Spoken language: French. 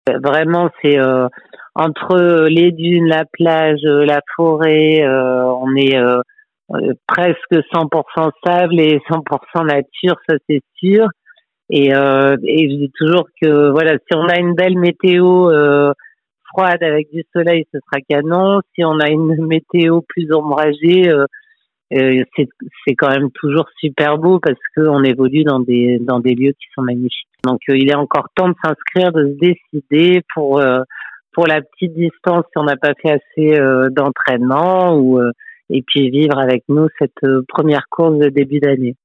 Vraiment, c'est entre les dunes, la plage, la forêt, on est presque 100% sable et 100% nature, ça c'est sûr. Et je dis toujours que voilà, si on a une belle météo froide avec du soleil, ce sera canon. Si on a une météo plus ombragée, c'est quand même toujours super beau parce qu'on évolue dans des lieux qui sont magnifiques. Donc il est encore temps de s'inscrire, de se décider pour la petite distance si on n'a pas fait assez d'entraînement et puis vivre avec nous cette première course de début d'année.